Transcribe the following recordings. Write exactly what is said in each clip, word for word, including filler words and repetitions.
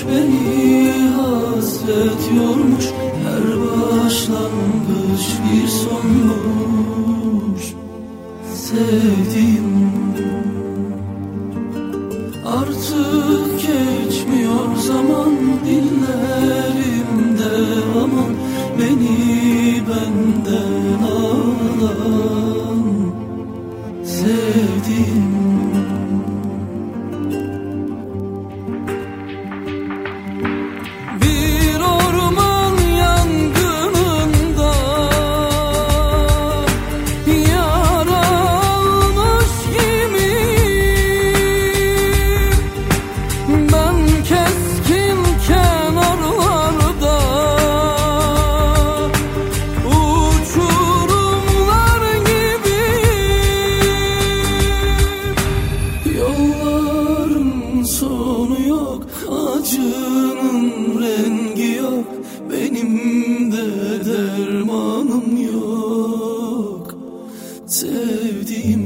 beni, hasret yormuş. Her başlangıç bir sonmuş. Sevdim, artık geçmiyor zaman dillerimde. Aman beni benden alan. Sevdim, bir orman yangınında yaralmış gibiyim. Ben keskin kenarlarda uçurumlar gibiyim. Yolların sonu yok, acının rengi yok. Benim de dermanım yok. Sevdim,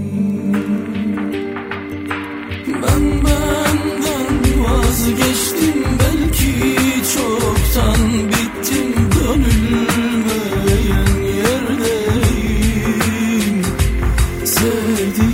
ben benden vazgeçtim. Belki çoktan bittim. Dönülmeyen yerdeyim. Sevdim,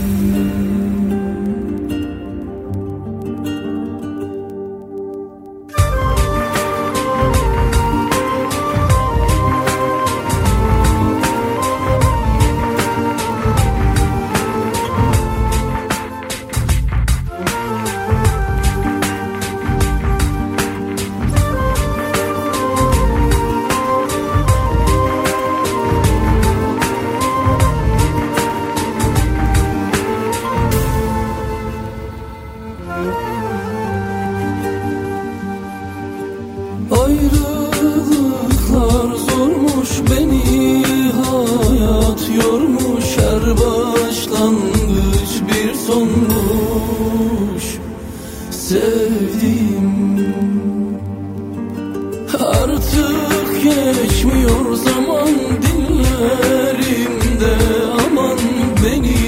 ayrılıklar zormuş, beni hayat yormuş. Her başlangıç bir sonmuş. Sevdim, artık geçmiyor zaman dillerimde. Aman beni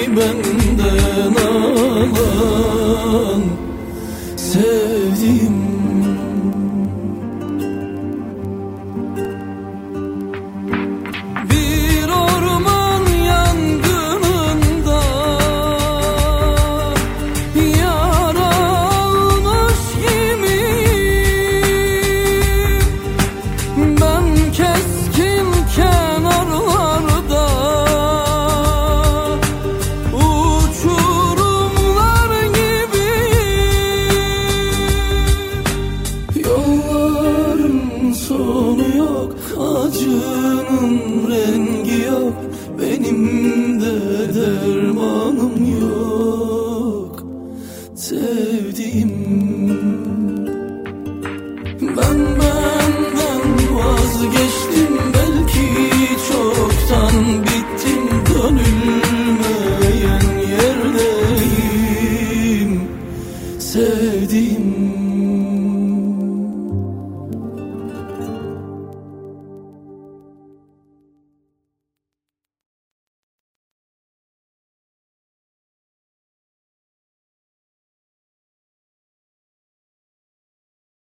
benden alan. Sevdim,